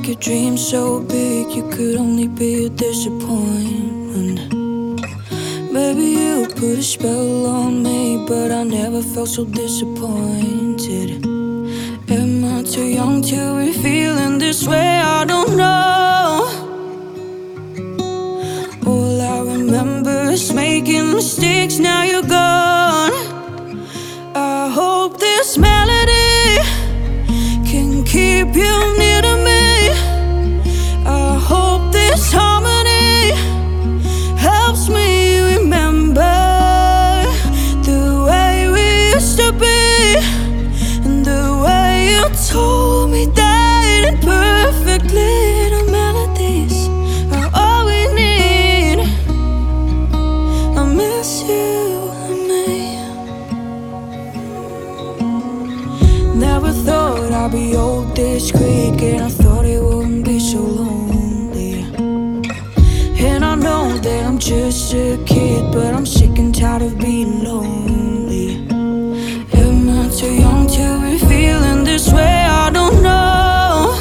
your dreams so big you could only be a disappointment. Maybe you put a spell on me, but I never felt so disappointed. Am I too young to be feeling this way? I don't know. All I remember is making mistakes, now you're gone. I hope this melody can keep you near to me. I hope this harmony helps me remember the way we used to be, and the way you told me that in perfect little melodies are all we need. I miss you and me. Never thought I'd be old this quick, and I thought it wouldn't be so lonely. And I know that I'm just a kid, but I'm sick and tired of being lonely. Am I too young to be feeling this way? I don't know.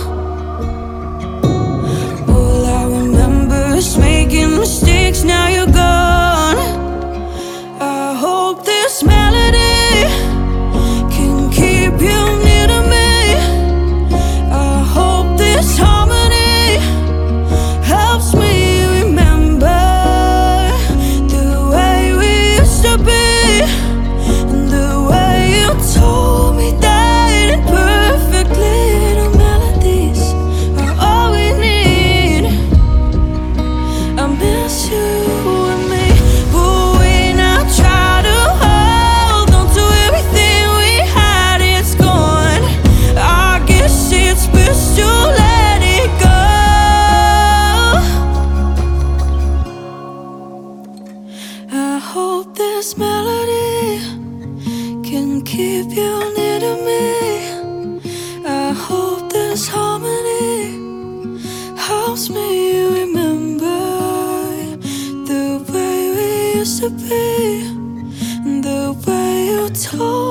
All I remember is making mistakes, now you're gone. I hope this melody can keep you near to me. I hope this harmony helps me remember the way we used to be, and the way you told me that in perfect little melodies are all we need. I miss you and me. But when I try to hold on to everything we had, it's gone. I guess it's best to let it go. I hope this melody can keep you near to me. I hope this harmony helps me remember the way we used to be, and the way you told